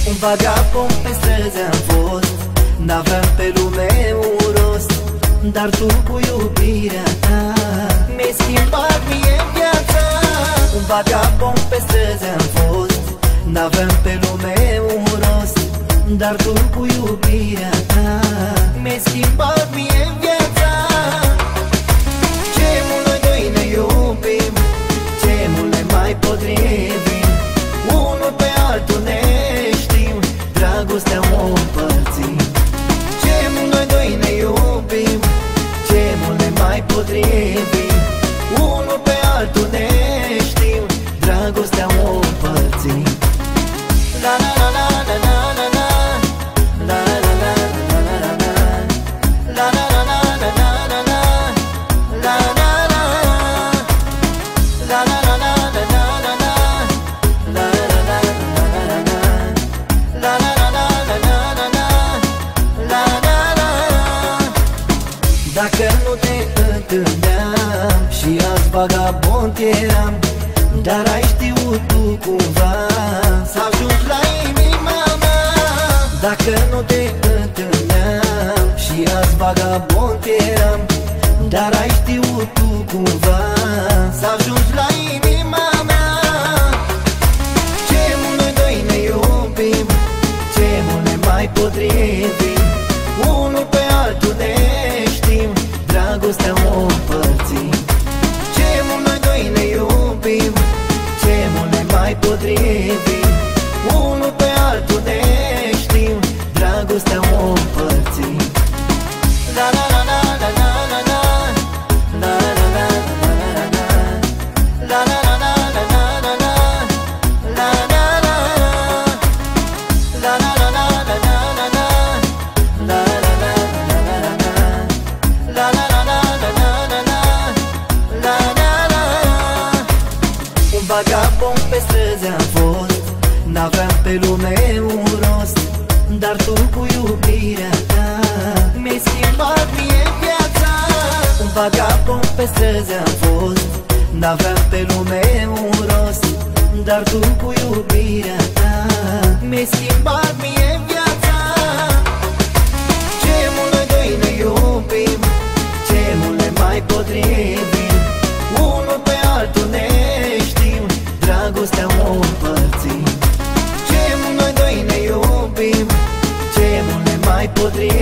Un vagabond pe străzi am fost, n-aveam pe lume un rost, dar tu cu iubirea ta mi-ai schimbat mie viața. Un vagabond pe străzi am fost, n-aveam pe lume un rost, dar tu cu iubirea ta mi-ai schimbat mie viața. Ce mult noi doi ne iubim, ce mult ne mai potrivim, unul pe altul ne știm, dragostea o împărțim. Ce mult noi doi ne iubim, ce mult ne mai potrivim, unul pe altul ne știm, dragostea o împărțim. La la la la la la la la, la la la la la la la, la la la la la la la la, la la la, la la la la la la la la, la la la la la la la, la la la la la la la la, la la la. Dacă nu te întâlneam și azi vagabond eram, dar ai știut tu cumva să ajungi la inima mea. Dacă nu te întâlneam și azi vagabond eram, dar ai știut tu cumva să ajungi la inima mea. Ce mult noi doi ne iubim, ce mult ne mai potrivim, unul pe altul ne știm, dragostea o împărțim. Ce mult noi doi ne iubim, ce mult ne mai potrivim, unul pe altul ne știm, dragostea o împărțim. La la la la la la la la, la la la la la la, la la la la la la la la, la la la, la la la la la la la la, la la la la la la la, la la la la la la la la, la la la. Un vagabond pe străzi am fost, n-aveam pe lume un rost, dar tu cu iubirea ta mi-ai schimbat mie viața. Un vagabond pe străzi am fost, n-aveam pe lume un rost, dar tu cu iubirea ta mi-ai schimbat mie viața. Ce mult noi doi ne iubim, ce mult ne mai potrivim, unul pe altul ne știm, dragostea o împărțim. Ce mult noi doi ne iubim, ce mult ne mai potrivim,